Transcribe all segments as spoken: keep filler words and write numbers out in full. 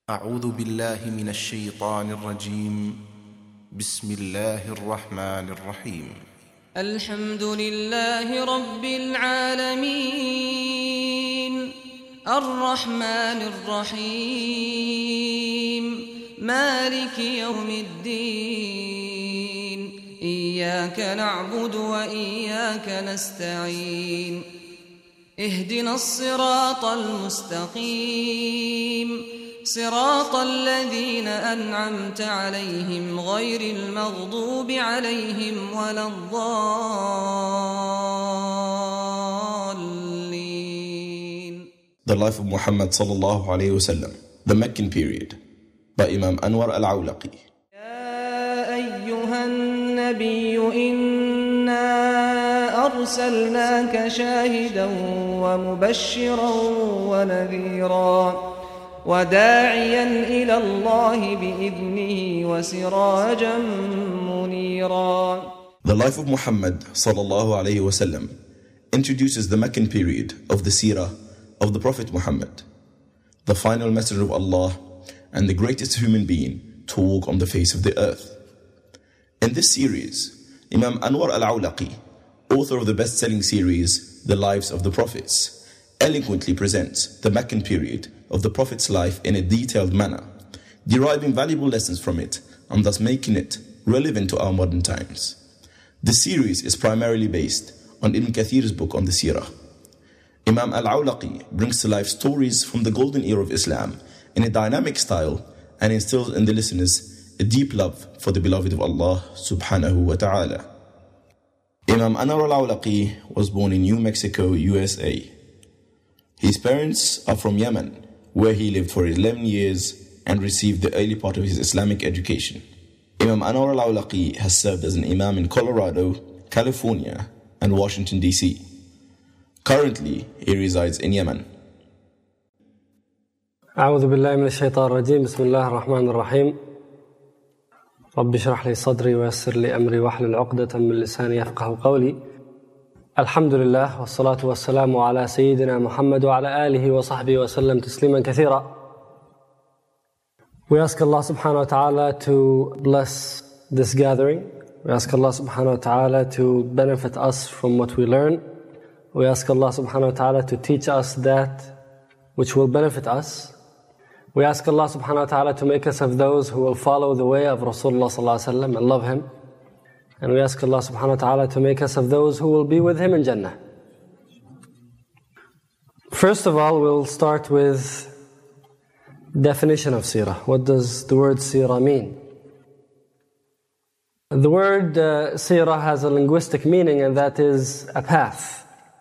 أعوذ بالله من الشيطان الرجيم. بسم الله الرحمن الرحيم. الحمد لله رب العالمين الرحمن الرحيم مالك يوم الدين إياك نعبد وإياك نستعين اهدنا الصراط المستقيم صراط الذين أنعمت عليهم غير المغضوب عليهم ولا الضالين. The Life of Muhammad sallallahu alayhi wa sallam, the Meccan period, by Imam Anwar al-Awlaqi. يا أيها النبي إنا أرسلناك شاهدا ومبشرا ونذيرا وداعيا إلى الله بإذنه وسراجا منيرا. The life of Muhammad sallallahu alayhi wa sallam introduces the Meccan period of the seerah of the Prophet Muhammad, the final messenger of Allah and the greatest human being to walk on the face of the earth. In this series, Imam Anwar al-Awlaqi, author of the best-selling series The Lives of the Prophets, eloquently presents the Meccan period of the Prophet's life in a detailed manner, deriving valuable lessons from it and thus making it relevant to our modern times. The series is primarily based on Ibn Kathir's book on the seerah. Imam al-Awlaqi brings to life stories from the golden era of Islam in a dynamic style and instills in the listeners a deep love for the beloved of Allah subhanahu wa ta'ala. Imam Anwar al-Awlaqi was born in New Mexico, U S A. His parents are from Yemen, where he lived for eleven years and received the early part of his Islamic education. Imam Anwar al-Awlaqi has served as an imam in Colorado, California, and Washington, D C. Currently, he resides in Yemen. أعوذ بالله من الشيطان الرجيم بسم الله الرحمن الرحيم رب اشرح لي صدري ويسر لي أمري واحلل عقدة من لساني يفقه قولي الحمد لله والصلاة والسلام على سيدنا محمد وعلى آله وصحبه وسلم تسليما كثيرا. We ask Allah subhanahu wa ta'ala to bless this gathering. We ask Allah subhanahu wa ta'ala to benefit us from what we learn. We ask Allah subhanahu wa ta'ala to teach us that which will benefit us. We ask Allah subhanahu wa ta'ala to make us of those who will follow the way of Rasulullah sallallahu alaihi wasallam and love him. And we ask Allah subhanahu wa ta'ala to make us of those who will be with him in Jannah. First of all, we'll start with definition of seerah. What does the word seerah mean? The word uh, seerah has a linguistic meaning, and that is a path.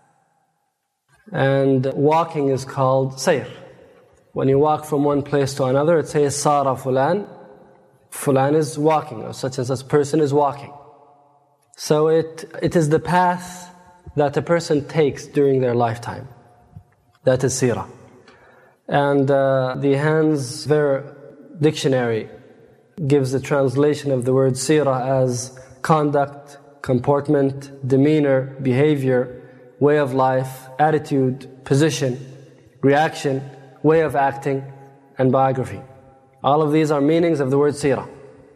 And walking is called sayr. When you walk from one place to another, it says Sara Fulan. Fulan is walking, or such as this person is walking. So it it is the path that a person takes during their lifetime. That is seerah. And uh, the Hans Ver dictionary gives the translation of the word seerah as conduct, comportment, demeanor, behavior, way of life, attitude, position, reaction, way of acting, and biography. All of these are meanings of the word seerah.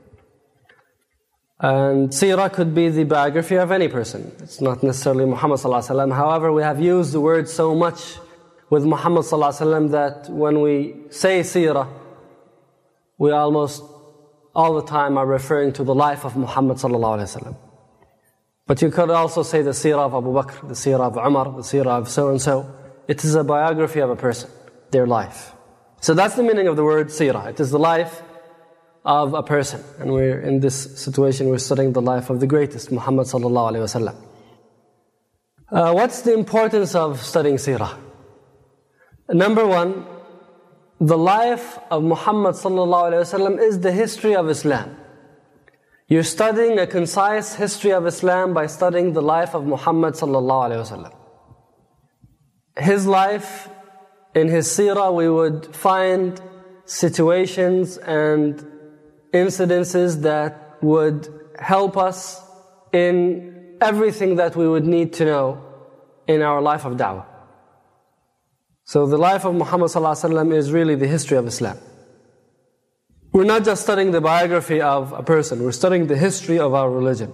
And seerah could be the biography of any person. It's not necessarily Muhammad sallallahu alaihi wasallam. However, we have used the word so much with Muhammad sallallahu alaihi wasallam that when we say seerah, we almost all the time are referring to the life of Muhammad sallallahu alaihi wasallam. But you could also say the seerah of Abu Bakr, the seerah of Umar, the seerah of so-and-so. It is a biography of a person, their life. So that's the meaning of the word seerah. It is the life of a person. And we're in this situation, we're studying the life of the greatest, Muhammad sallallahu alaihi wasallam. Uh, what's the importance of studying seerah? Number one, the life of Muhammad sallallahu alaihi wasallam is the history of Islam. You're studying a concise history of Islam by studying the life of Muhammad sallallahu alaihi wasallam. His life, in his seerah, we would find situations and incidences that would help us in everything that we would need to know in our life of da'wah. So the life of Muhammad sallallahu alaihi wasallam is really the history of Islam. we're not just studying the biography of a person, we're studying the history of our religion.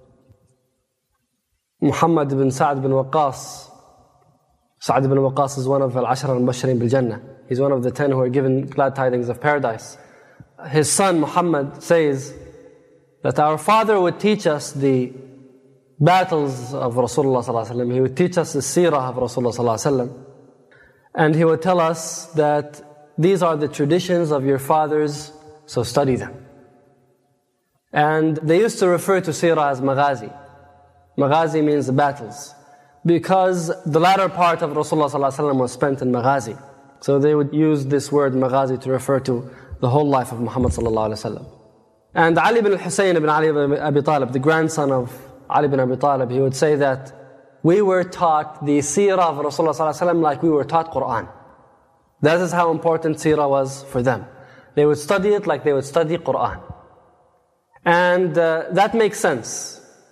Muhammad ibn Sa'd ibn Waqqas. Sa'd ibn Waqqas is one of al-Ashara al-Mubashirin bil-Jannah. He's one of the ten who are given glad tidings of paradise. His son Muhammad says that our father would teach us the battles of Rasulullah sallallahu alaihi wasallam. He would teach us the seerah of Rasulullah sallallahu alaihi wasallam. And he would tell us that these are the traditions of your fathers, so study them. And they used to refer to seerah as maghazi. Maghazi means the battles, because the latter part of Rasulullah sallallahu alaihi wasallam was spent in maghazi. So they would use this word maghazi to refer to the whole life of Muhammad sallallahu alaihi wasallam. And Ali ibn al-Husayn ibn Ali ibn Abi Talib, the grandson of Ali ibn Abi Talib, he would say that we were taught the seerah of Rasulullah sallallahu alaihi wasallam like we were taught Quran. That is how important seerah was for them. They would study it like they would study Quran. And uh, that makes sense.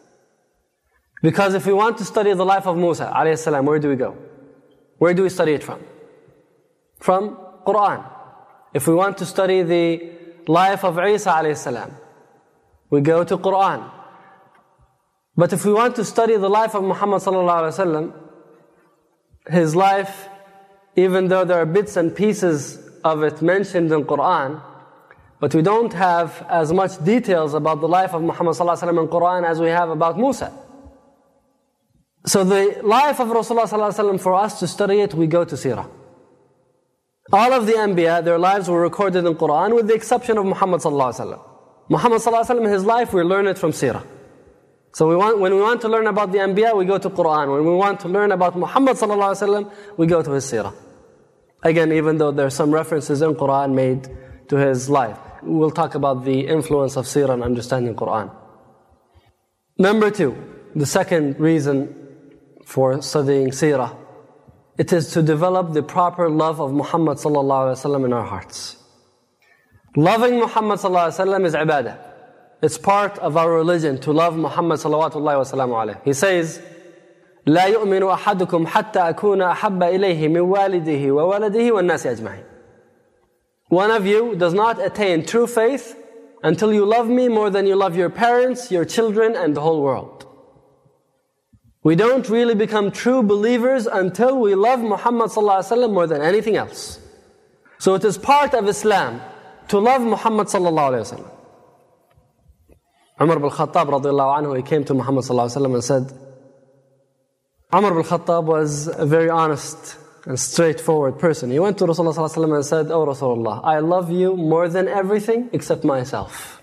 Because if we want to study the life of Musa alayhi salam, where do we go? Where do we study it from? From Quran. If we want to study the life of Isa alayhi salam, we go to Quran. But if we want to study the life of Muhammad sallallahu alaihi wasallam, his life, even though there are bits and pieces of it mentioned in Quran, but we don't have as much details about the life of Muhammad sallallahu alaihi wasallam in Quran as we have about Musa. So the life of Rasulullah sallallahu alaihi wasallam, for us to study it, we go to seerah. All of the Anbiya, their lives were recorded in Quran with the exception of Muhammad sallallahu alaihi wasallam. Muhammad sallallahu alaihi wasallam, his life, we learn it from seerah. So we want, when we want to learn about the Anbiya, we go to Quran. When we want to learn about Muhammad sallallahu alaihi wasallam, we go to his seerah. Again, even though there are some references in Quran made to his life. We'll talk about the influence of seerah and understanding Quran. Number two, the second reason for studying seerah, it is to develop the proper love of Muhammad sallallahu alaihi wasallam in our hearts. Loving Muhammad sallallahu alaihi wasallam is ibadah. It's part of our religion to love Muhammad sallallahu alaihi wasallam. He says, لا يؤمن أحدكم حتى أكون أحب إليه من والده وولده والناس أجمعين. One of you does not attain true faith until you love me more than you love your parents, your children, and the whole world. We don't really become true believers until we love Muhammad sallallahu alaihi wasallam more than anything else. So it is part of Islam to love Muhammad sallallahu alaihi wasallam. Umar ibn Khattab radiallahu anhu, he came to Muhammad sallallahu alaihi wasallam and said, Umar ibn Khattab was a very honest and straightforward person. He went to Rasulullah sallallahu alaihi wasallam and said, "Oh Rasulullah, I love you more than everything except myself.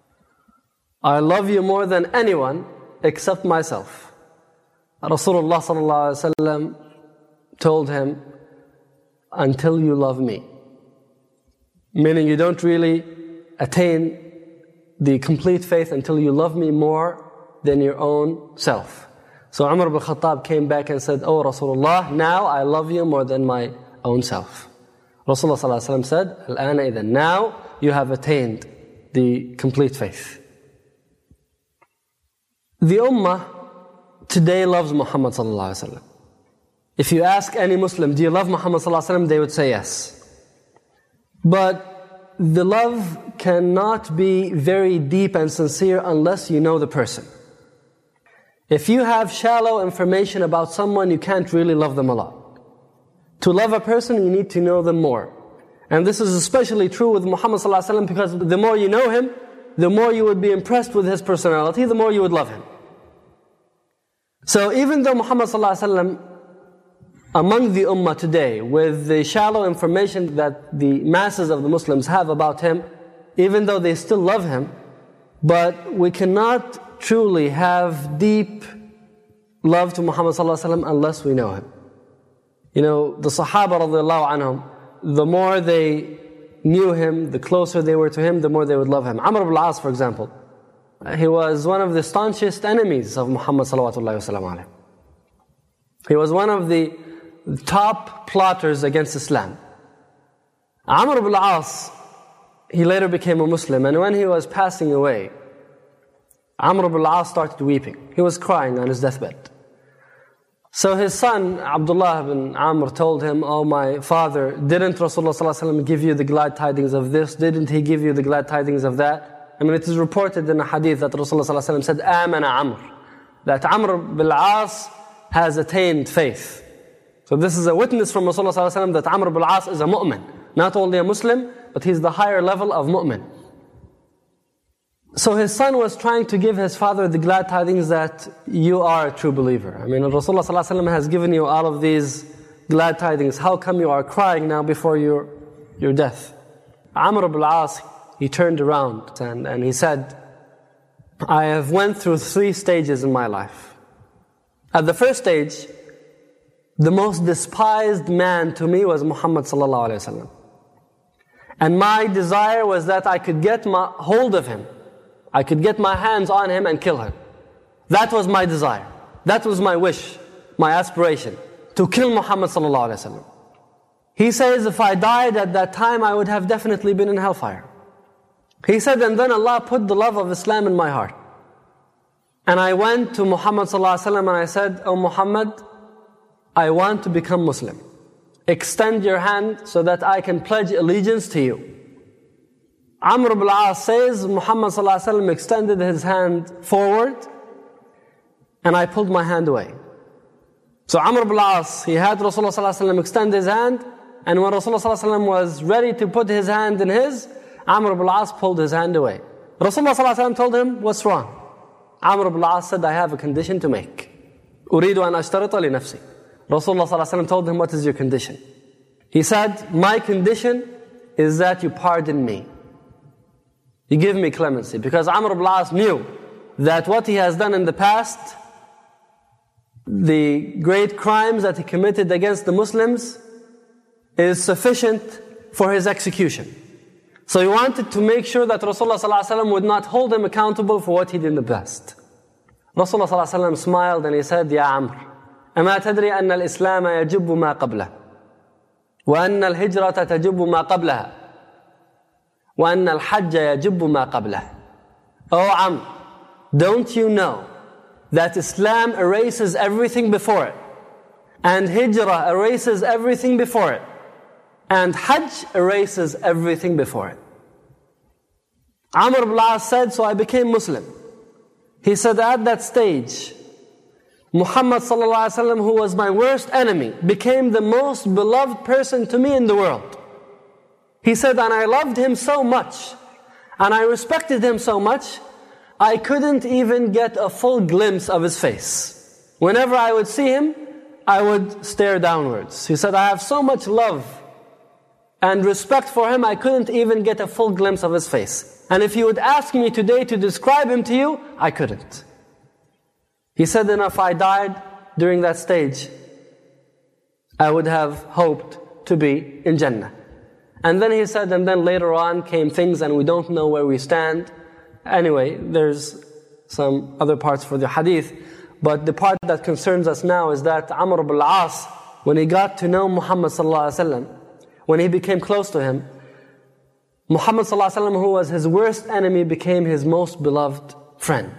I love you more than anyone except myself." Rasulullah sallallahu alaihi wasallam told him, "Until you love me." Meaning you don't really attain the complete faith until you love me more than your own self. So Umar ibn Khattab came back and said, "Oh Rasulullah, now I love you more than my own self." Rasulullah sallallahu alaihi wasallam said, "Al-ana idhan, now you have attained the complete faith." The Ummah today loves Muhammad sallallahu alaihi wasallam. If you ask any Muslim, "Do you love Muhammad sallallahu alaihi wasallam?" they would say yes. But the love cannot be very deep and sincere unless you know the person. If you have shallow information about someone, you can't really love them a lot. To love a person, you need to know them more. And this is especially true with Muhammad sallallahu alaihi wasallam, because the more you know him, the more you would be impressed with his personality, the more you would love him. So even though Muhammad sallallahu alaihi wasallam, among the ummah today, with the shallow information that the masses of the Muslims have about him, even though they still love him, but we cannot truly have deep love to Muhammad sallallahu alaihi wasallam unless we know him. You know, the Sahaba radiallahu anhum, the more they knew him, the closer they were to him, the more they would love him. Amr ibn al-As, for example, he was one of the staunchest enemies of Muhammad sallallahu alaihi wasallam. He was one of the top plotters against Islam. Amr ibn al-As, he later became a Muslim, and when he was passing away, Amr ibn al-As started weeping. He was crying on his deathbed. So his son, Abdullah bin Amr, told him, "Oh, my father, didn't Rasulullah sallallahu alaihi wasallam give you the glad tidings of this? Didn't he give you the glad tidings of that?" I mean, it is reported in a hadith that Rasulullah sallallahu alaihi wasallam said, "Amana Amr," that Amr bil As has attained faith. So this is a witness from Rasulullah sallallahu alaihi wasallam that Amr bil As is a mu'min. Not only a Muslim, but he's the higher level of mu'min. So his son was trying to give his father the glad tidings that you are a true believer. I mean, Rasulullah sallallahu alaihi wasallam has given you all of these glad tidings. How come you are crying now before your, your death? Amr ibn al-As, he turned around and, and he said, "I have went through three stages in my life. At the first stage, the most despised man to me was Muhammad sallallahu alaihi wasallam. And my desire was that I could get my hold of him. I could get my hands on him and kill him. That was my desire. That was my wish, my aspiration, to kill Muhammad sallallahu alaihi wasallam. He says, if I died at that time, I would have definitely been in hellfire. He said, and then Allah put the love of Islam in my heart. And I went to Muhammad sallallahu alaihi wasallam and I said, oh Muhammad, I want to become Muslim. Extend your hand so that I can pledge allegiance to you." Amr ibn al-As says, Muhammad sallallahu alaihi wasallam extended his hand forward and I pulled my hand away. So Amr ibn al-As, he had Rasulullah sallallahu alaihi wasallam extend his hand, and when Rasulullah sallallahu alaihi wasallam was ready to put his hand in his, Amr ibn al-As pulled his hand away. Rasulullah sallallahu alaihi wasallam told him, "What's wrong?" Amr ibn al-As said, "I have a condition to make. أريد أن أشترط لنفسي." Rasulullah sallallahu alaihi wasallam told him, "What is your condition?" He said, "My condition is that you pardon me. You give me clemency." Because Amr ibn al-As knew that what he has done in the past, the great crimes that he committed against the Muslims, is sufficient for his execution. So he wanted to make sure that Rasulullah sallallahu alaihi wasallam would not hold him accountable for what he did in the past. Rasulullah sallallahu alaihi wasallam smiled and he said, "Ya Amr, أما تدري أن الإسلام يجب ما قبله وأن الهجرة تجب ما قبلها وأن الحج يجب ما قبله." Oh Amr, don't you know that Islam erases everything before it, and Hijrah erases everything before it, and Hajj erases everything before it? Amr ibn al-As said, "So I became Muslim." He said, at that stage, Muhammad sallallahu alaihi wasallam, who was my worst enemy, became the most beloved person to me in the world. He said, and I loved him so much, and I respected him so much, I couldn't even get a full glimpse of his face. Whenever I would see him, I would stare downwards. He said, I have so much love and respect for him, I couldn't even get a full glimpse of his face. And if you would ask me today to describe him to you, I couldn't. He said, and if I died during that stage, I would have hoped to be in Jannah. And then he said, and then later on came things and we don't know where we stand. Anyway, there's some other parts for the hadith. But the part that concerns us now is that Amr ibn al-As, when he got to know Muhammad sallallahu alaihi wasallam, when he became close to him, Muhammad sallallahu alaihi wasallam, who was his worst enemy, became his most beloved friend.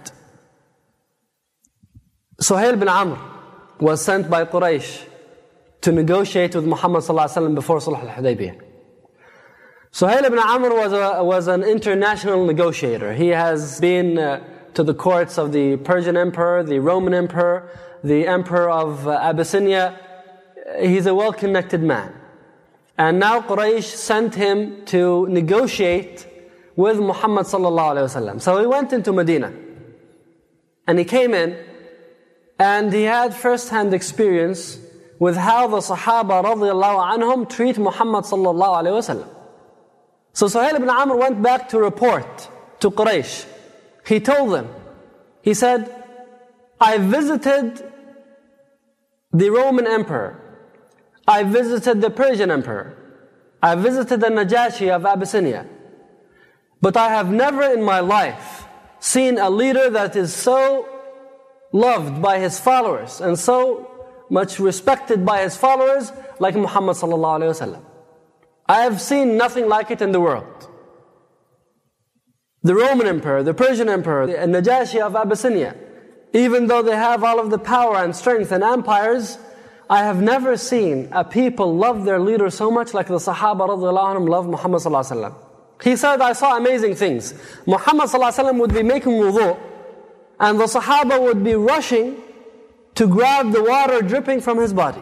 Suhail bin Amr was sent by Quraysh to negotiate with Muhammad sallallahu alaihi wasallam before Sulh al-Hudaybiyah. Suhail ibn Amr was, a, was an international negotiator. He has been uh, to the courts of the Persian Emperor, the Roman Emperor, the Emperor of uh, Abyssinia. He's a well-connected man. And now Quraysh sent him to negotiate with Muhammad sallallahu alaihi wasallam. So he went into Medina. And he came in, and he had first-hand experience with how the Sahaba radiallahu anhum treat Muhammad sallallahu alaihi wasallam. So Suhail ibn Amr went back to report to Quraysh. He told them, he said, I visited the Roman Emperor. I visited the Persian Emperor. I visited the Najashi of Abyssinia. But I have never in my life seen a leader that is so loved by his followers and so much respected by his followers like Muhammad sallallahu alaihi wasallam. I have seen nothing like it in the world. The Roman Emperor, the Persian Emperor, the Najashi of Abyssinia, Even though they have all of the power and strength and empires, I have never seen a people love their leader so much like the Sahaba radiallahu anhum love Muhammad sallallahu alaihi wasallam. He said, I saw amazing things. Muhammad sallallahu alaihi wasallam would be making wudu, and the Sahaba would be rushing to grab the water dripping from his body.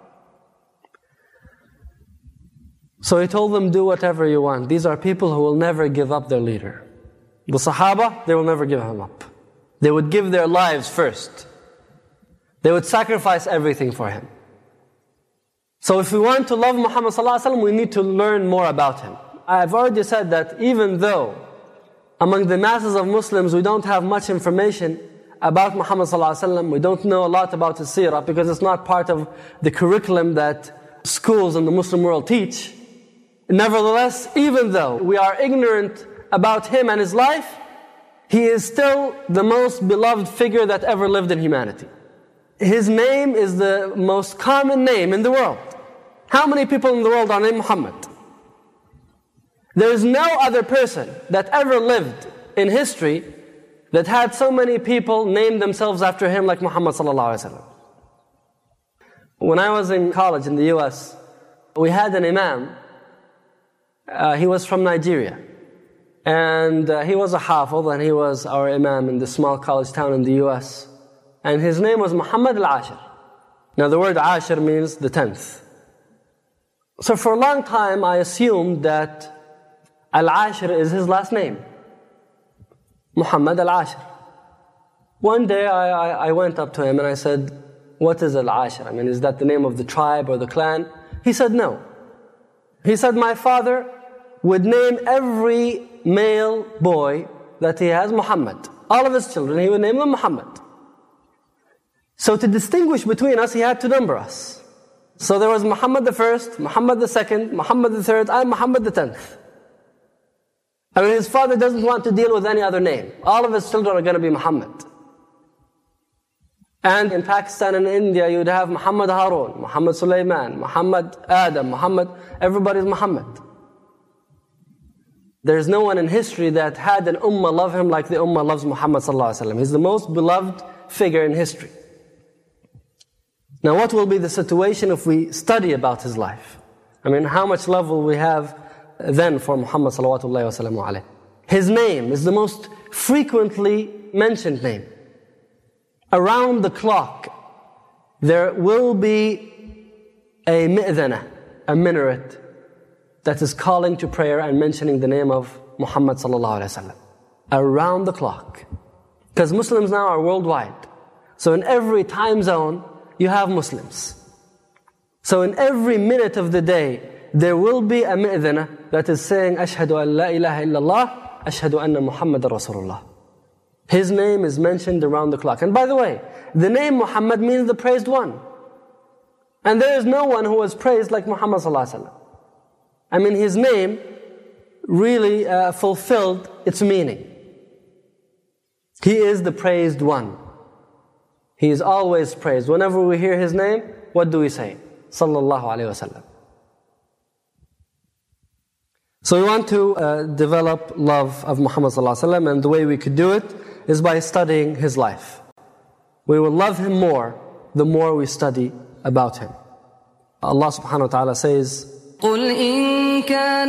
So he told them, do whatever you want. These are people who will never give up their leader. The Sahaba, they will never give him up. They would give their lives first. They would sacrifice everything for him. So if we want to love Muhammad sallallahu alaihi wasallam, we need to learn more about him. I've already said that even though among the masses of Muslims we don't have much information about Muhammad sallallahu alaihi wasallam, we don't know a lot about his seerah because it's not part of the curriculum that schools in the Muslim world teach. Nevertheless, even though we are ignorant about him and his life, he is still the most beloved figure that ever lived in humanity. His name is the most common name in the world. How many people in the world are named Muhammad? There is no other person that ever lived in history that had so many people name themselves after him like Muhammad sallallahu alaihi wasallam. When I was in college in the U S, we had an imam. Uh, he was from Nigeria. And uh, he was a hafiz, and he was our imam in the small college town in the U S. And his name was Muhammad al-Ashir. Now the word Ashir means the tenth. So for a long time I assumed that Al-Ashir is his last name. Muhammad al-Ashir. One day I, I, I went up to him and I said, what is Al-Ashir? I mean, is that the name of the tribe or the clan? He said no. He said, my father would name every male boy that he has Muhammad. All of his children, he would name them Muhammad. So to distinguish between us, he had to number us. So there was Muhammad the first, Muhammad the second, Muhammad the third, and Muhammad the tenth. I mean, his father doesn't want to deal with any other name. All of his children are going to be Muhammad. And in Pakistan and India, you'd have Muhammad Harun, Muhammad Sulaiman, Muhammad Adam, Muhammad, everybody's Muhammad. There's no one in history that had an ummah love him like the ummah loves Muhammad sallallahu alaihi wasallam. He's the most beloved figure in history. Now what will be the situation if we study about his life? I mean, how much love will we have then for Muhammad sallallahu alaihi wasallam? His name is the most frequently mentioned name. Around the clock, there will be a mi'dhana, a minaret, that is calling to prayer and mentioning the name of Muhammad sallallahu alaihi wasallam. Around the clock. Because Muslims now are worldwide. So in every time zone, you have Muslims. So in every minute of the day, there will be a mi'dhana that is saying, Ashhadu an la ilaha illallah, Ashhadu anna Muhammadan Rasulullah. His name is mentioned around the clock. And by the way, the name Muhammad means the praised one. And there is no one who was praised like Muhammad sallallahu alaihi wasallam. I mean, his name really uh, fulfilled its meaning. He is the praised one. He is always praised. Whenever we hear his name, what do we say? Sallallahu alaihi wasallam. So we want to uh, develop love of Muhammad sallallahu alaihi wasallam, and the way we could do it is by studying his life. We will love him more the more we study about him. Allah subhanahu wa ta'ala says, قل إن كان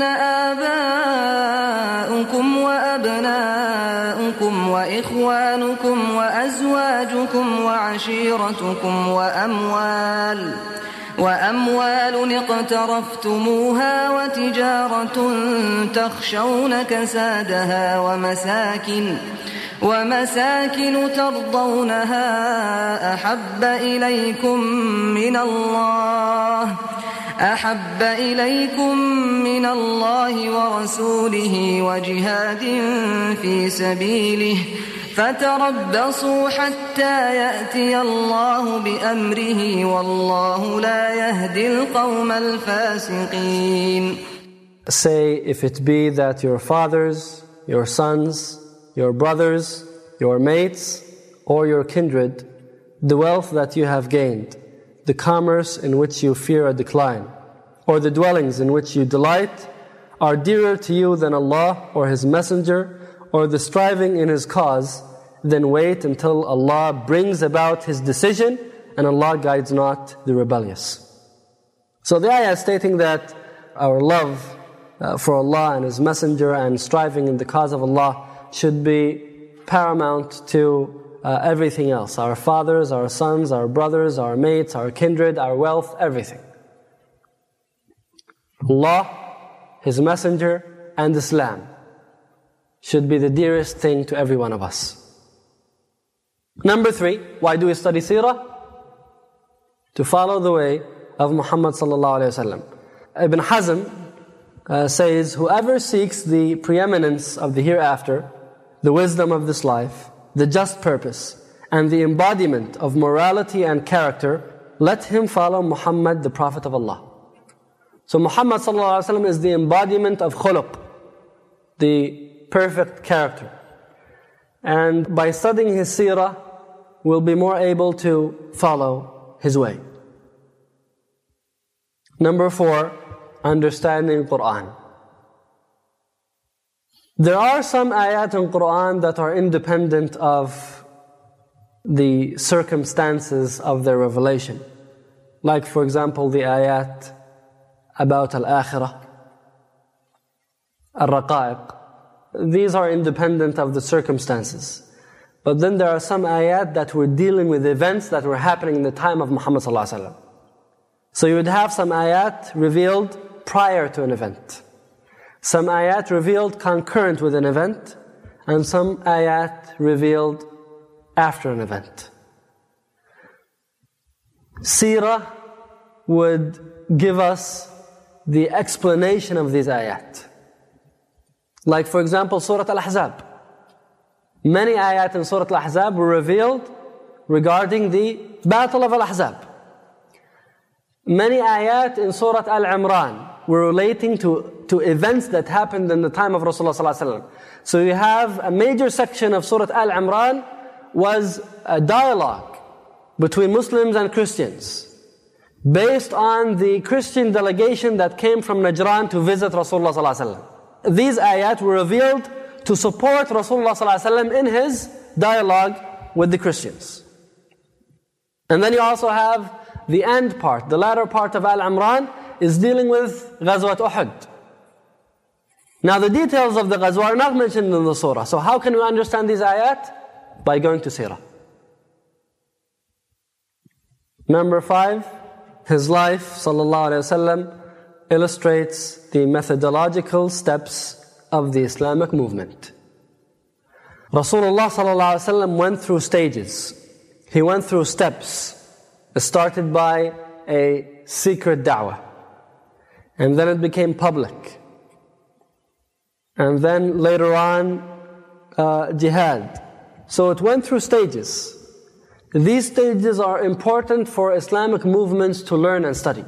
آباؤكم وأبناؤكم وإخوانكم وأزواجكم وعشيرتكم وأموال وأموال اقترفتموها وتجارة تخشون كسادها ومساكن ومساكن ترضونها أحب إليكم من الله أحب إليكم من الله ورسوله وجهاد في سبيله فتربصوا حتى يأتي الله بأمره والله لا يهدي القوم الفاسقين. Say, if it be that your fathers, your sons, your brothers, your mates, or your kindred, the wealth that you have gained, the commerce in which you fear a decline, or the dwellings in which you delight, are dearer to you than Allah or His Messenger, or the striving in His cause, then wait until Allah brings about His decision, and Allah guides not the rebellious. So the ayah is stating that our love uh, for Allah and His Messenger and striving in the cause of Allah should be paramount to uh, everything else. Our fathers, our sons, our brothers, our mates, our kindred, our wealth, everything. Allah, His Messenger, and Islam should be the dearest thing to every one of us. Number three, why do we study seerah? To follow the way of Muhammad sallallahu alaihi wasallam. Ibn Hazm uh, says, whoever seeks the preeminence of the hereafter, the wisdom of this life, the just purpose, and the embodiment of morality and character, let him follow Muhammad, the Prophet of Allah. So Muhammad sallallahu alaihi wasallam is the embodiment of khuluq, the perfect character. And by studying his seerah, we'll be more able to follow his way. Number four, understanding Qur'an. There are some ayat in Qur'an that are independent of the circumstances of their revelation. Like for example the ayat about al-akhirah, al-raqa'iq. These are independent of the circumstances. But then there are some ayat that were dealing with events that were happening in the time of Muhammad sallallahu alaihi wasallam. So you would have some ayat revealed prior to an event, some ayat revealed concurrent with an event, and some ayat revealed after an event. Seerah would give us the explanation of these ayat. Like for example, Surah Al-Ahzab. Many ayat in Surah Al-Ahzab were revealed regarding the Battle of Al-Ahzab. Many ayat in Surah Al-Imran were relating to, to events that happened in the time of Rasulullah sallallahu alaihi wasallam. So you have a major section of Surah Al-Imran was a dialogue between Muslims and Christians based on the Christian delegation that came from Najran to visit Rasulullah sallallahu alaihi wasallam. These ayat were revealed to support Rasulullah sallallahu alaihi wasallam in his dialogue with the Christians. And then you also have the end part, the latter part of Al-Imran is dealing with Ghazwat Uhud. Now the details of the Ghazwa are not mentioned in the surah. So how can we understand these ayat? By going to seerah. Number five, his life, sallallahu alaihi wasallam, illustrates the methodological steps of the Islamic movement. Rasulullah sallallahu alaihi wasallam went through stages. He went through steps. It started by a secret da'wah, and then it became public, and then later on uh, jihad. So it went through stages. These stages are important for Islamic movements to learn and study.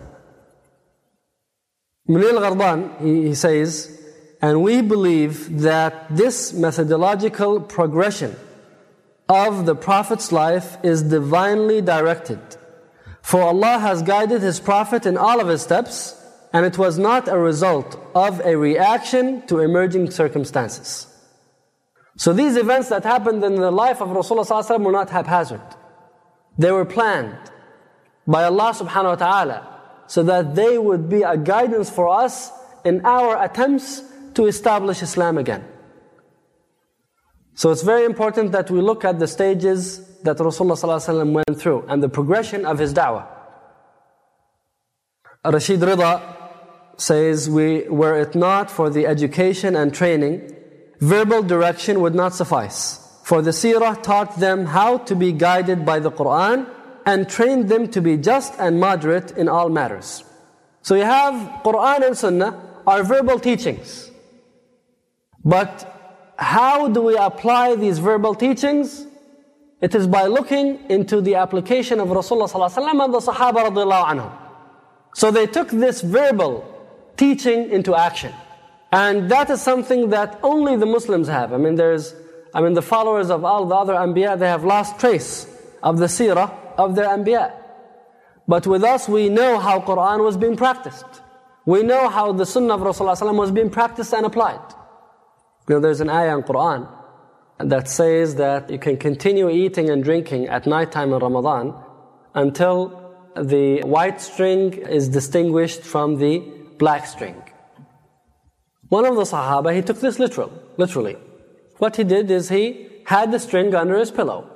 Munir al-Ghardhan, he, he says, and we believe that this methodological progression of the Prophet's life is divinely directed. For Allah has guided His Prophet in all of his steps, and it was not a result of a reaction to emerging circumstances. So these events that happened in the life of Rasulullah sallallahu alaihi wasallam were not haphazard. They were planned by Allah subhanahu wa ta'ala so that they would be a guidance for us in our attempts to establish Islam again. So it's very important that we look at the stages that Rasulullah sallallahu alaihi wasallam went through and the progression of his da'wah. Rashid Rida says, we, were it not for the education and training, verbal direction would not suffice. For the seerah taught them how to be guided by the Qur'an and trained them to be just and moderate in all matters. So you have Qur'an and Sunnah are verbal teachings. But how do we apply these verbal teachings? It is by looking into the application of Rasulullah sallallahu alaihi wasallam and the Sahaba radiallahu anhum. So they took this verbal teaching into action. And that is something that only the Muslims have. I mean, there's, I mean, the followers of all the other Anbiya, they have lost trace of the seerah of their Anbiya. But with us, we know how Qur'an was being practiced. We know how the Sunnah of Rasulullah sallallahu alaihi wasallam was being practiced and applied. You know, there's an ayah in Qur'an that says that you can continue eating and drinking at night time in Ramadan until the white string is distinguished from the black string. One of the Sahaba, he took this literal, literally. What he did is he had the string under his pillow.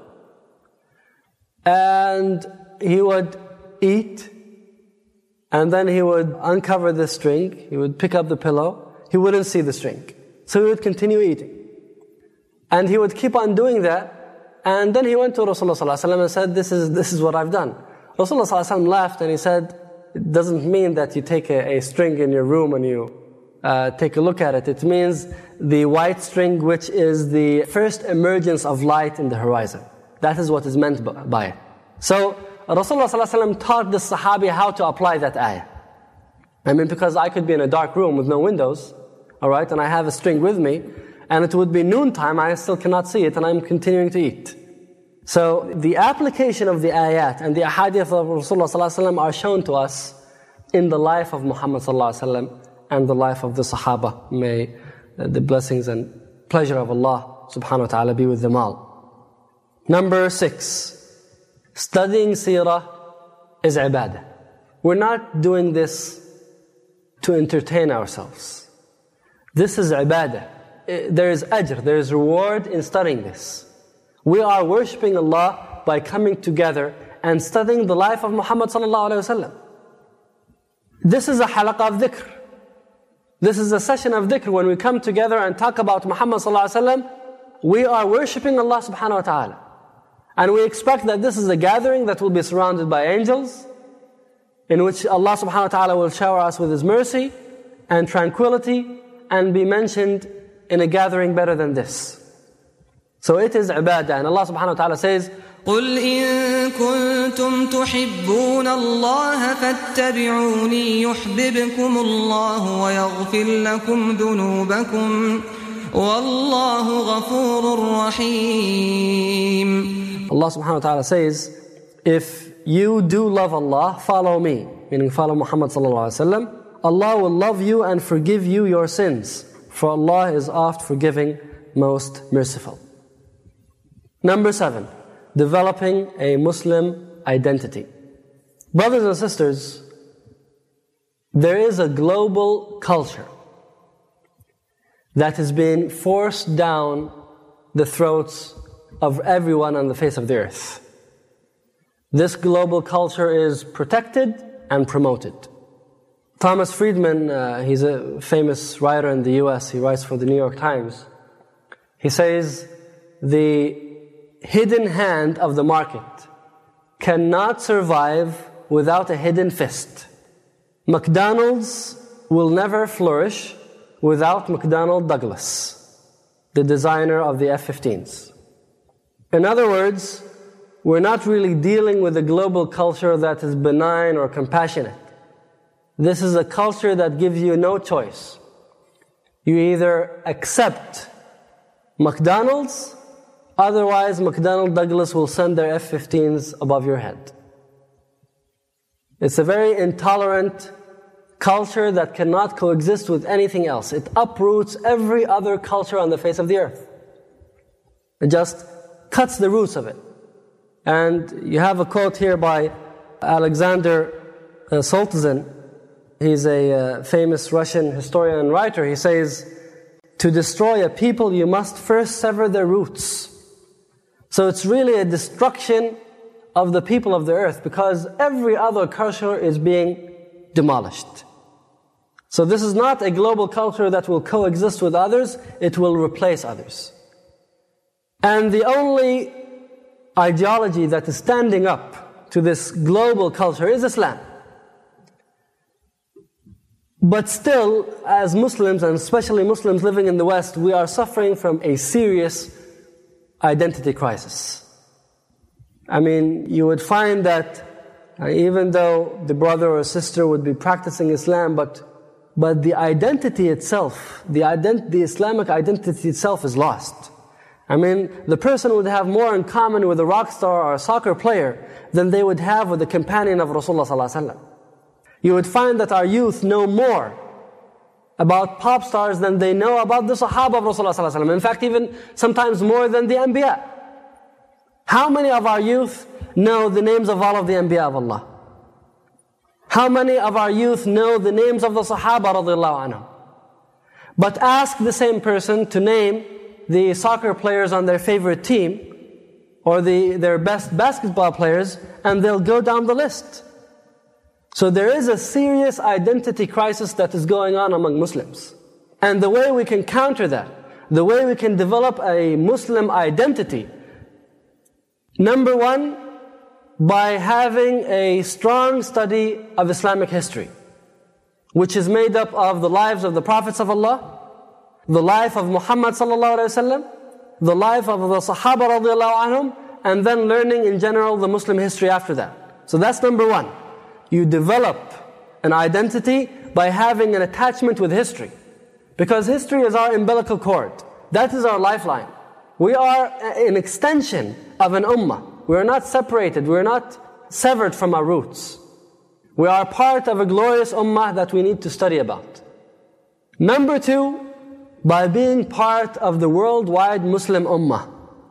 And he would eat, and then he would uncover the string, he would pick up the pillow, he wouldn't see the string. So he would continue eating. And he would keep on doing that, and then he went to Rasulullah and said, this is, this is what I've done. Rasulullah laughed and he said, it doesn't mean that you take a, a string in your room and you uh, take a look at it. It means the white string, which is the first emergence of light in the horizon. That is what is meant by it. So Rasulullah taught the Sahabi how to apply that ayah. I mean, because I could be in a dark room with no windows, all right, and I have a string with me, and it would be noontime, I still cannot see it, and I'm continuing to eat. So the application of the ayat and the ahadith of Rasulullah are shown to us in the life of Muhammad and the life of the Sahaba. May the blessings and pleasure of Allah subhanahu wa ta'ala be with them all. Number six, studying seerah is ibadah. We're not doing this to entertain ourselves. This is ibadah. There is ajr, there is reward in studying this. We are worshipping Allah by coming together and studying the life of Muhammad sallallahu alaihi wasallam. This is a halaqah of dhikr. This is a session of dhikr. When we come together and talk about Muhammad sallallahu alaihi wasallam, we are worshipping Allah subhanahu wa ta'ala. And we expect that this is a gathering that will be surrounded by angels, in which Allah subhanahu wa ta'ala will shower us with His mercy and tranquility, and be mentioned in a gathering better than this. So it is ibadah, and Allah subhanahu wa ta'ala says, قُلْ إِن كُنتُمْ تُحِبُّونَ اللَّهَ فَاتَّبِعُونِي يُحْبِبْكُمُ اللَّهُ وَيَغْفِرْ لَكُمْ ذُنُوبَكُمْ وَاللَّهُ غَفُورٌ رَحِيمٌ. Allah subhanahu wa ta'ala says, if you do love Allah, follow me, meaning follow Muhammad sallallahu alaihi wasallam, Allah will love you and forgive you your sins, for Allah is oft forgiving, most merciful. Number seven, developing a Muslim identity. Brothers and sisters, there is a global culture that is being forced down the throats of everyone on the face of the earth. This global culture is protected and promoted. Thomas Friedman, uh, he's a famous writer in the U S, he writes for the New York Times. He says, the hidden hand of the market cannot survive without a hidden fist. McDonald's will never flourish without McDonnell Douglas, the designer of the F fifteens. In other words, we're not really dealing with a global culture that is benign or compassionate. This is a culture that gives you no choice. You either accept McDonald's, otherwise McDonnell Douglas will send their F fifteens above your head. It's a very intolerant culture that cannot coexist with anything else. It uproots every other culture on the face of the earth. It just cuts the roots of it. And you have a quote here by Alexander uh, Solzhenitsyn. He's a uh, famous Russian historian and writer. He says, to destroy a people, you must first sever their roots. So it's really a destruction of the people of the earth, because every other culture is being demolished. So this is not a global culture that will coexist with others, it will replace others. And the only ideology that is standing up to this global culture is Islam. But still, as Muslims, and especially Muslims living in the West, we are suffering from a serious identity crisis. I mean, you would find that uh, even though the brother or sister would be practicing Islam, but but the identity itself, the, ident- the Islamic identity itself is lost. I mean, the person would have more in common with a rock star or a soccer player than they would have with a companion of Rasulullah sallallahu alaihi wasallam. You would find that our youth know more about pop stars than they know about the Sahaba of Rasulullah sallallahu alaihi wasallam. In fact, even sometimes more than the Anbiya. How many of our youth know the names of all of the Anbiya of Allah? How many of our youth know the names of the Sahaba radiallahu anhum? But ask the same person to name the soccer players on their favorite team or the, their best basketball players, and they'll go down the list. So there is a serious identity crisis that is going on among Muslims. And the way we can counter that, the way we can develop a Muslim identity, number one, by having a strong study of Islamic history, which is made up of the lives of the prophets of Allah, the life of Muhammad sallallahu alaihi wasallam, the life of the Sahaba radiallahu anhum, and then learning in general the Muslim history after that. So that's number one. You develop an identity by having an attachment with history. Because history is our umbilical cord. That is our lifeline. We are an extension of an ummah. We are not separated. We are not severed from our roots. We are part of a glorious ummah that we need to study about. Number two, by being part of the worldwide Muslim ummah.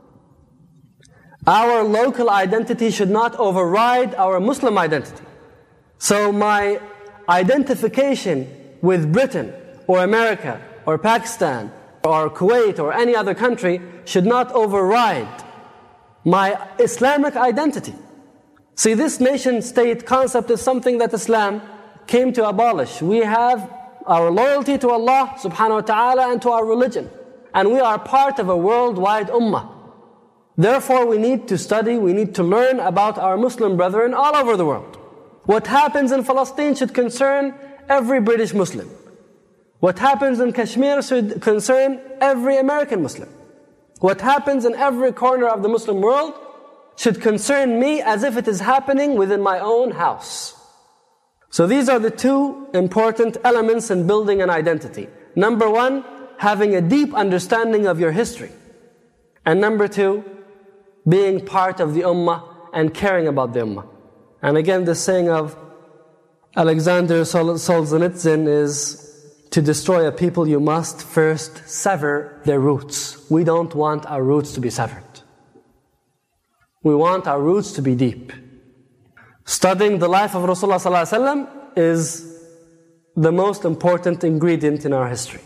Our local identity should not override our Muslim identity. So my identification with Britain or America or Pakistan or Kuwait or any other country should not override my Islamic identity. See, this nation-state concept is something that Islam came to abolish. We have our loyalty to Allah subhanahu wa ta'ala and to our religion. And we are part of a worldwide ummah. Therefore we need to study, we need to learn about our Muslim brethren all over the world. What happens in Palestine should concern every British Muslim. What happens in Kashmir should concern every American Muslim. What happens in every corner of the Muslim world should concern me as if it is happening within my own house. So these are the two important elements in building an identity. Number one, having a deep understanding of your history. And number two, being part of the ummah and caring about the ummah. And again, the saying of Alexander Solzhenitsyn is, to destroy a people you must first sever their roots. We don't want our roots to be severed. We want our roots to be deep. Studying the life of Rasulullah sallallahu alaihi wasallam is the most important ingredient in our history.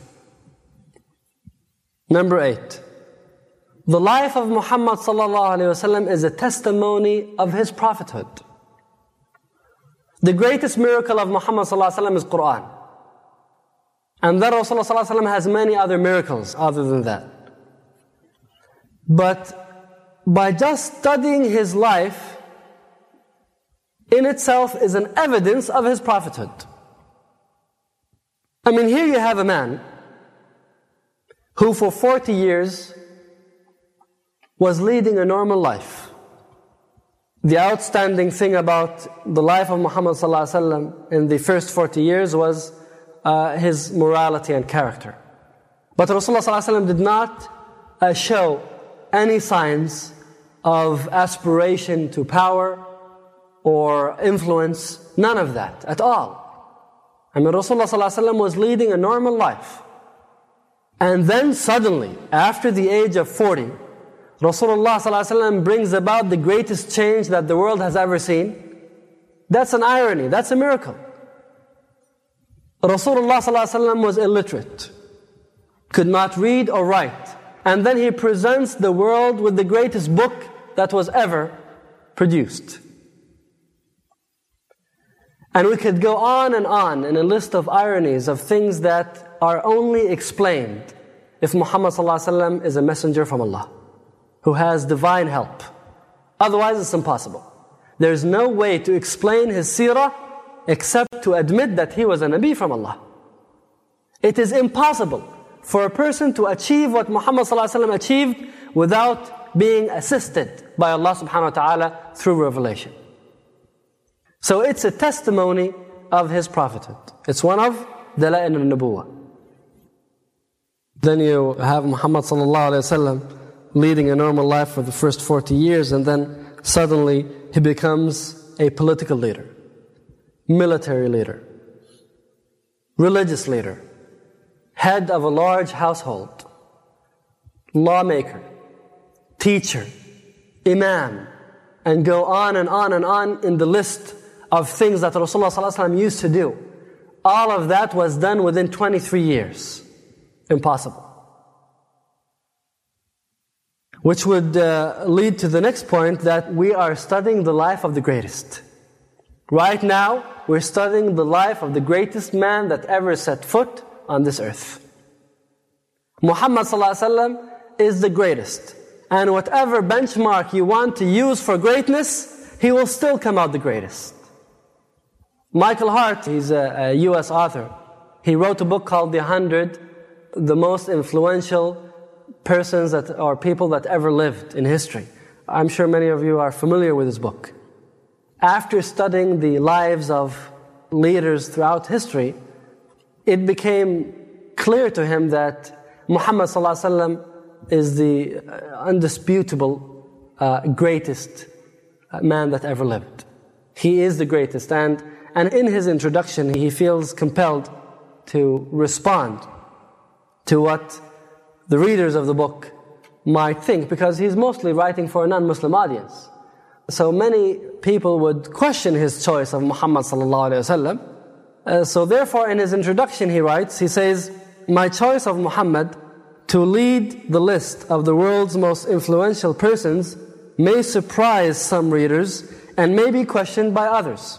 Number eight. The life of Muhammad sallallahu alaihi wasallam is a testimony of his prophethood. The greatest miracle of Muhammad sallallahu alaihi wasallam is Quran. And then Rasulullah sallallahu alaihi wasallam has many other miracles other than that. But by just studying his life in itself is an evidence of his prophethood. I mean, here you have a man who for forty years was leading a normal life. The outstanding thing about the life of Muhammad sallallahu alaihi wasallam in the first forty years was uh, his morality and character. But Rasulullah sallallahu alaihi wasallam did not uh, show any signs of aspiration to power or influence, none of that at all. I mean, Rasulullah sallallahu alaihi wasallam was leading a normal life. And then suddenly, after the age of forty, Rasulullah sallallahu alaihi wasallam brings about the greatest change that the world has ever seen. That's an irony, that's a miracle. Rasulullah sallallahu alaihi wasallam was illiterate, could not read or write. And then he presents the world with the greatest book that was ever produced. And we could go on and on in a list of ironies of things that are only explained if Muhammad sallallahu alaihi wasallam is a messenger from Allah, who has divine help. Otherwise it's impossible. There's no way to explain his seerah except to admit that he was a Nabi from Allah. It is impossible for a person to achieve what Muhammad sallallahu alaihi wasallam achieved without being assisted by Allah subhanahu wa ta'ala through revelation. So it's a testimony of his prophethood. It's one of Dala'il al-Nubuwah. Then you have Muhammad sallallahu alaihi wasallam leading a normal life for the first forty years, and then suddenly he becomes a political leader, military leader, religious leader, head of a large household, lawmaker, teacher, imam, and go on and on and on in the list of things that Rasulullah sallallahu alaihi wasallam used to do. All of that was done within twenty-three years. Impossible. Which would uh, lead to the next point, that we are studying the life of the greatest. Right now, we're studying the life of the greatest man that ever set foot on this earth. Muhammad sallallahu alaihi wasallam is the greatest. And whatever benchmark you want to use for greatness, he will still come out the greatest. Michael Hart, he's a, a U S author. He wrote a book called The Hundred, the most influential persons that or people that ever lived in history. I'm sure many of you are familiar with his book. After studying the lives of leaders throughout history, it became clear to him that Muhammad sallallahu alaihi wasallam is the undisputable uh, greatest man that ever lived. He is the greatest, and and in his introduction he feels compelled to respond to what the readers of the book might think, because he's mostly writing for a non-Muslim audience. So many people would question his choice of Muhammad sallallahu alaihi wasallam. Uh, so therefore, in his introduction he writes, he says, "My choice of Muhammad to lead the list of the world's most influential persons may surprise some readers and may be questioned by others.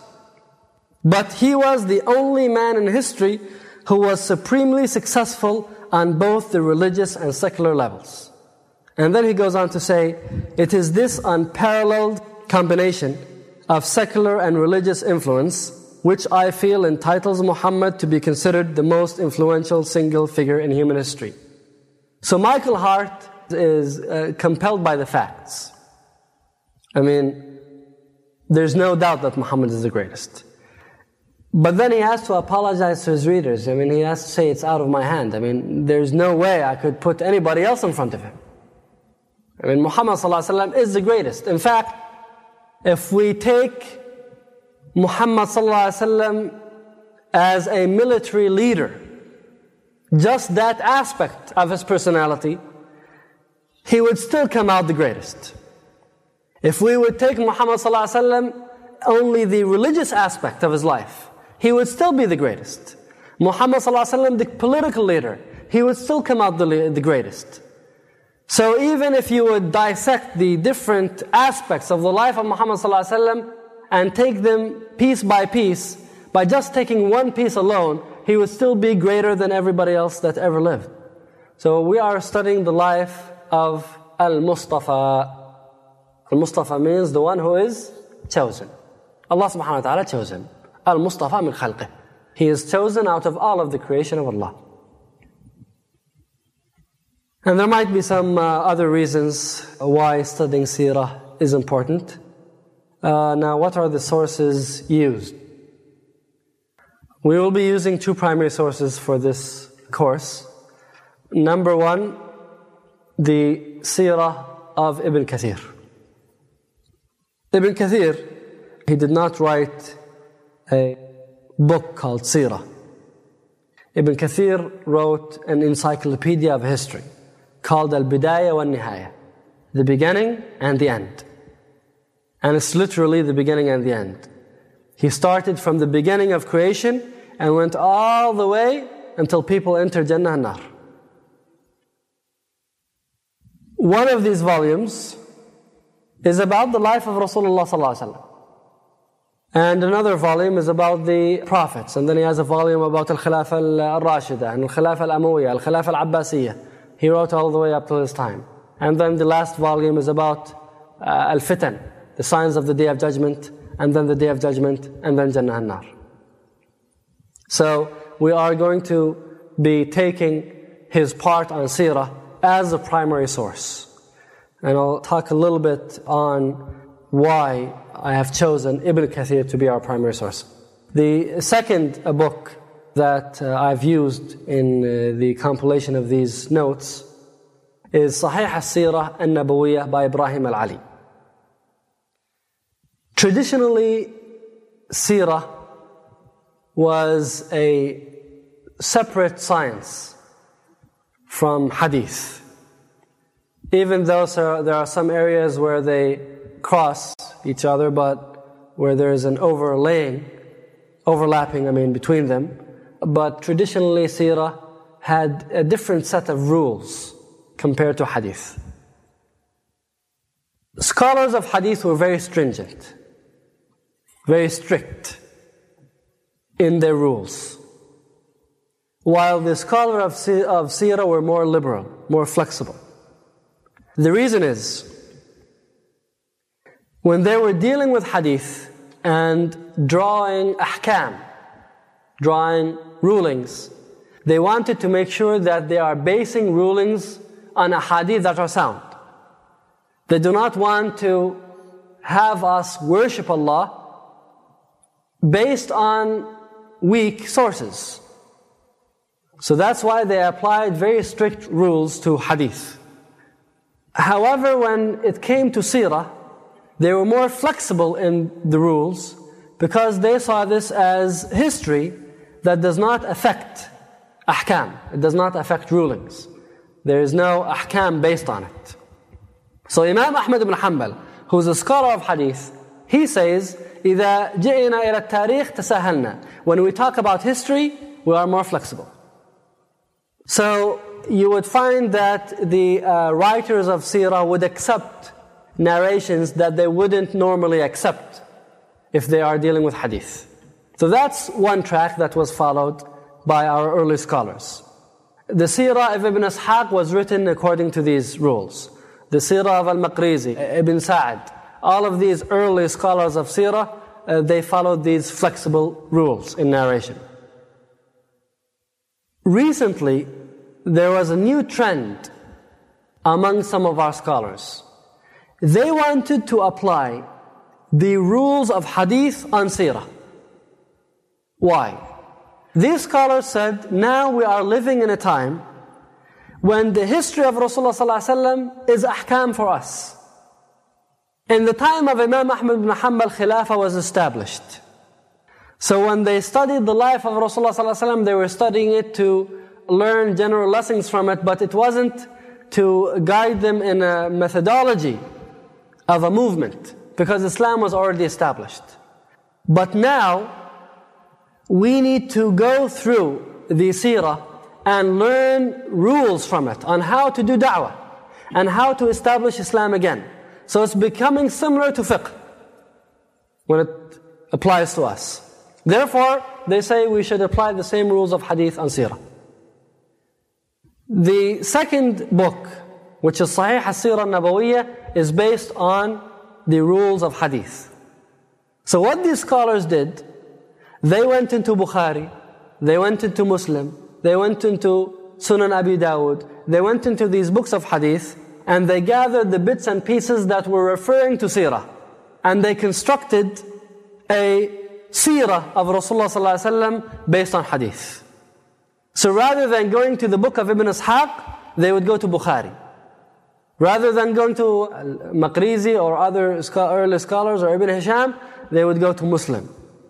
But he was the only man in history who was supremely successful on both the religious and secular levels." And then he goes on to say, "It is this unparalleled combination of secular and religious influence which I feel entitles Muhammad to be considered the most influential single figure in human history." So Michael Hart is uh, compelled by the facts. I mean, there's no doubt that Muhammad is the greatest. But then he has to apologize to his readers. I mean, he has to say it's out of my hand. I mean, there's no way I could put anybody else in front of him. I mean, Muhammad sallallahu alaihi wasallam is the greatest. In fact, if we take Muhammad sallallahu alaihi wasallam as a military leader, just that aspect of his personality, he would still come out the greatest. If we would take Muhammad sallallahu alaihi wasallam only the religious aspect of his life, he would still be the greatest. Muhammad sallallahu alaihi wasallam, the political leader, he would still come out the, the greatest. So even if you would dissect the different aspects of the life of Muhammad sallallahu alaihi wasallam and take them piece by piece, by just taking one piece alone, he would still be greater than everybody else that ever lived. So we are studying the life of Al-Mustafa. Al-Mustafa means the one who is chosen. Allah subhanahu wa ta'ala chose him. Al-Mustafa min khalqih. He is chosen out of all of the creation of Allah. And there might be some uh, other reasons why studying seerah is important. Uh, now, what are the sources used? We will be using two primary sources for this course. Number one, the seerah of Ibn Kathir. Ibn Kathir, he did not write a book called seerah. Ibn Kathir wrote an encyclopedia of history called Al-Bidayah wa Nihaya, the beginning and the end. And it's literally the beginning and the end. He started from the beginning of creation and went all the way until people enter Jannah and Nar. One of these volumes is about the life of Rasulullah sallallahu alaihi wasallam. And another volume is about the prophets. And then he has a volume about Al-Khilafah Al-Rashida and Al-Khilafah Al-Amawiyyah, Al-Khilafah Al-Abbasiyah. He wrote all the way up to his time. And then the last volume is about uh, Al-Fitan, the signs of the Day of Judgment, and then the Day of Judgment, and then Jannah and Nar. So we are going to be taking his part on seerah as a primary source. And I'll talk a little bit on why I have chosen Ibn Kathir to be our primary source. The second uh, book that uh, I've used in uh, the compilation of these notes is Sahih al-Sirah al-Nabawiyyah by Ibrahim al-Ali. Traditionally, seerah was a separate science from hadith. Even though there are some areas where they cross each other, but where there is an overlaying, overlapping, I mean, between them. But traditionally, seerah had a different set of rules compared to hadith. Scholars of hadith were very stringent, very strict in their rules, while the scholars of, se- of seerah were more liberal, more flexible. The reason is, when they were dealing with hadith and drawing ahkam, drawing rulings, they wanted to make sure that they are basing rulings on a hadith that are sound. They do not want to have us worship Allah based on weak sources. So that's why they applied very strict rules to hadith. However, when it came to seerah, they were more flexible in the rules because they saw this as history that does not affect ahkam. It does not affect rulings. There is no ahkam based on it. So Imam Ahmad ibn Hanbal, who is a scholar of hadith, he says, إِذَا جِئِنَا إِلَى التَّارِيخ تَسَاهَلْنَا. When we talk about history, we are more flexible. So you would find that the uh, writers of seerah would accept narrations that they wouldn't normally accept if they are dealing with hadith. So that's one track that was followed by our early scholars. The seerah of Ibn Ishaq was written according to these rules. The seerah of Al-Maqrizi, Ibn Sa'd, all of these early scholars of seerah, uh, they followed these flexible rules in narration. Recently, there was a new trend among some of our scholars. They wanted to apply the rules of hadith on seerah. Why? These scholars said, now we are living in a time when the history of Rasulullah ﷺ is ahkam for us. In the time of Imam Ahmad ibn Hanbal, Khilafah was established. So when they studied the life of Rasulullah ﷺ, they were studying it to learn general lessons from it, but it wasn't to guide them in a methodology of a movement, because Islam was already established. But now, we need to go through the seerah and learn rules from it on how to do da'wah and how to establish Islam again. So it's becoming similar to fiqh when it applies to us. Therefore, they say we should apply the same rules of hadith on seerah. The second book, which is Sahih al-Sirah al-Nabawiyya, is based on the rules of hadith. So what these scholars did, they went into Bukhari, they went into Muslim, they went into Sunan Abi Dawud, they went into these books of hadith, and they gathered the bits and pieces that were referring to seerah. And they constructed a seerah of Rasulullah sallallahu alaihi wasallam based on hadith. So rather than going to the book of Ibn Ishaq, they would go to Bukhari. Rather than going to Maqrizi or other early scholars or Ibn Hisham, they would go to Muslim.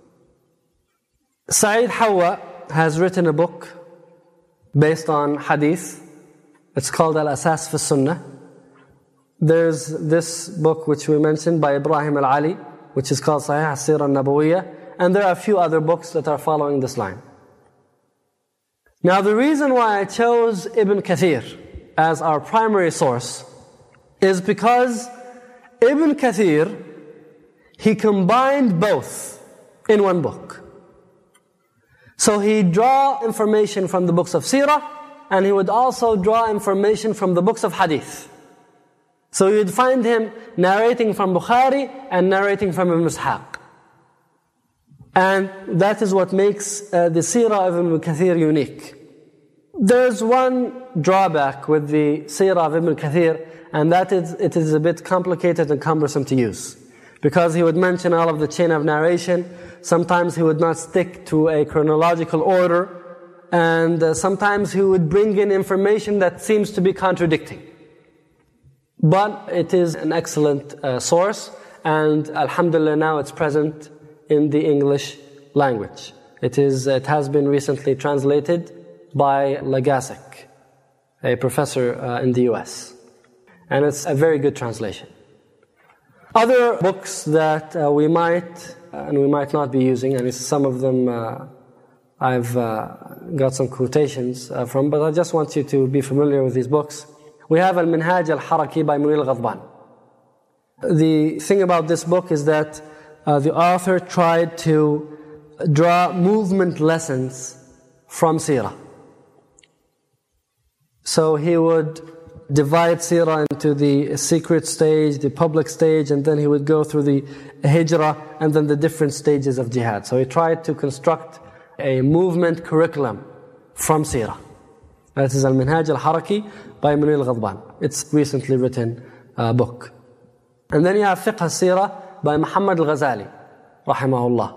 Sa'id Hawa has written a book based on hadith. It's called Al-Asas fi Sunnah. There's this book which we mentioned by Ibrahim Al-Ali, which is called Sahih al-Sirah al-Nabawiyya, and there are a few other books that are following this line. Now the reason why I chose Ibn Kathir as our primary source is because Ibn Kathir, he combined both in one book. So he draw information from the books of seerah, and he would also draw information from the books of hadith. So you'd find him narrating from Bukhari and narrating from Ibn Ishaq. And that is what makes uh, the seerah of Ibn Kathir unique. There's one drawback with the seerah of Ibn Kathir, and that is it is a bit complicated and cumbersome to use. Because he would mention all of the chain of narration, sometimes he would not stick to a chronological order, and uh, sometimes he would bring in information that seems to be contradicting. But it is an excellent uh, source, and alhamdulillah now it's present in the English language. It is. It has been recently translated by Legasek, a professor uh, in the U S. And it's a very good translation. Other books that uh, we might uh, and we might not be using, and some of them uh, I've uh, got some quotations uh, from, but I just want you to be familiar with these books. We have Al-Minhaj Al-Haraki by Munir Al-Ghadban. The thing about this book is that uh, the author tried to draw movement lessons from seerah. So he would divide seerah into the secret stage, the public stage, and then he would go through the hijrah and then the different stages of jihad. So he tried to construct a movement curriculum from seerah. That is Al-Minhaj Al-Haraki by Munir Al-Ghadban. It's a recently written uh, book. And then you have Fiqh Al-Seerah by Muhammad Al-Ghazali, rahimahullah.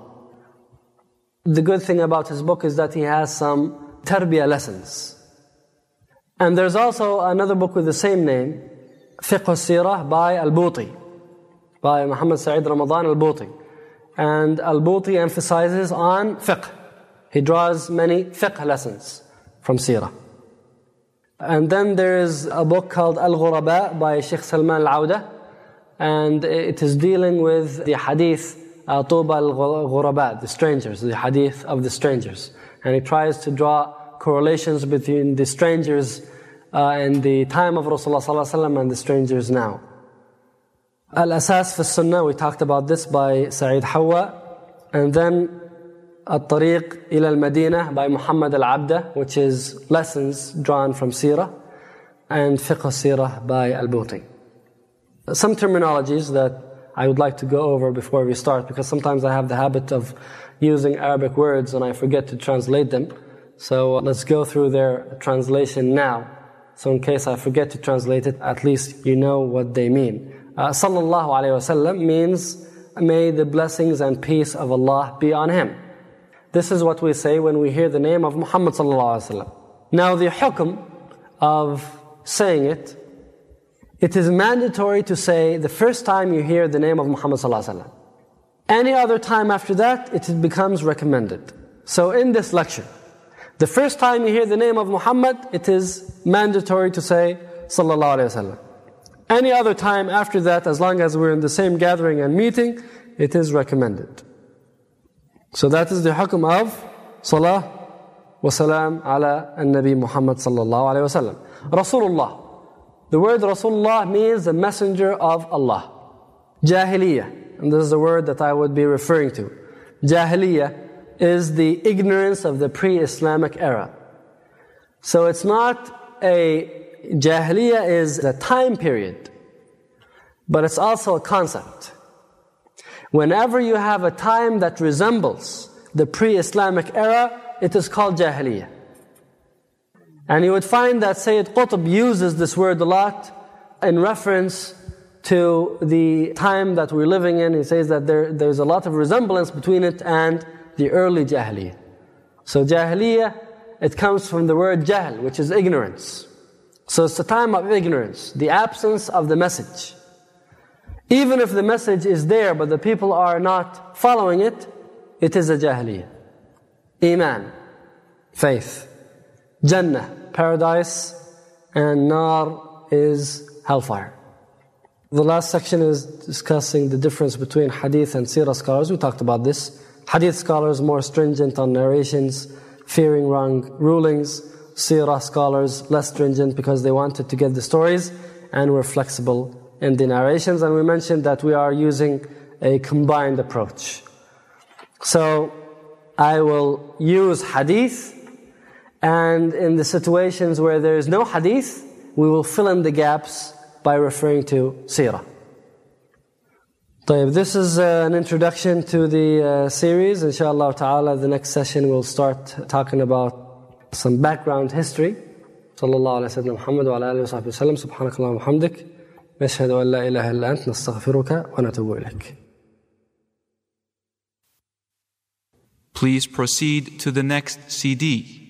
The good thing about his book is that he has some tarbiyah lessons. And there's also another book with the same name, Fiqh Al-Seerah by Al-Buti, by Muhammad Sa'id Ramadan Al-Buti. And Al-Buti emphasizes on fiqh. He draws many fiqh lessons from seerah. And then there is a book called Al-Ghuraba by Sheikh Salman Al-Awda, and it is dealing with the hadith uh, Tuba Al-Ghuraba, the strangers, the hadith of the strangers. And he tries to draw correlations between the strangers uh, in the time of Rasulullah sallallahu alaihi wasallam and the strangers now. Al-Asas fi Sunnah, we talked about this by Sa'id Hawa. And then Al-Tariq ila al-Madinah by Muhammad Al-Abda, which is lessons drawn from seerah. And Fiqh al-Seerah by Al-Buti. Some terminologies that I would like to go over before we start, because sometimes I have the habit of using Arabic words and I forget to translate them. So let's go through their translation now. So in case I forget to translate it, at least you know what they mean. Uh, Sallallahu alayhi wa sallam means, may the blessings and peace of Allah be on him. This is what we say when we hear the name of Muhammad sallallahu alayhi wa sallam. Now the hukm of saying it, it is mandatory to say the first time you hear the name of Muhammad sallallahu alayhi wa sallam. Any other time after that, it becomes recommended. So in this lecture, the first time you hear the name of Muhammad, it is mandatory to say sallallahu alayhi wa sallam. Any other time after that, as long as we're in the same gathering and meeting, it is recommended. So that is the hukm of salah wa salam ala an-Nabi Muhammad sallallahu alayhi wa sallam. Rasulullah. The word Rasulullah means the messenger of Allah. Jahiliyyah, and this is the word that I would be referring to. Jahiliyyah is the ignorance of the pre-Islamic era. So it's not a, Jahiliyyah is a time period, but it's also a concept. Whenever you have a time that resembles the pre-Islamic era, it is called Jahiliyyah. And you would find that Sayyid Qutb uses this word a lot in reference to the time that we're living in. He says that there, there's a lot of resemblance between it and the early Jahiliyyah. So Jahiliyyah, it comes from the word Jahl, which is ignorance. So it's the time of ignorance, the absence of the message. Even if the message is there, but the people are not following it, it is a Jahiliyyah. Iman, faith. Jannah, paradise, and Nar is hellfire. The last section is discussing the difference between Hadith and Seerah scholars. We talked about this. Hadith scholars more stringent on narrations, fearing wrong rulings. Seerah scholars less stringent because they wanted to get the stories and were flexible in the narrations. And we mentioned that we are using a combined approach. So I will use Hadith, and in the situations where there is no Hadith, we will fill in the gaps by referring to Seerah. طيب, this is uh, an introduction to the uh, series. Inshallah ta'ala, the next session we'll start talking about some background history. Sallallahu alayhi wa sallam Muhammad wa ala alihi wa sahbihi wa sallam. Subhanakallah wa hamdik. Nashhadu an la ilaha illa ant. Nastaghfiruka wa natubu ilayk. Please proceed to the next C D.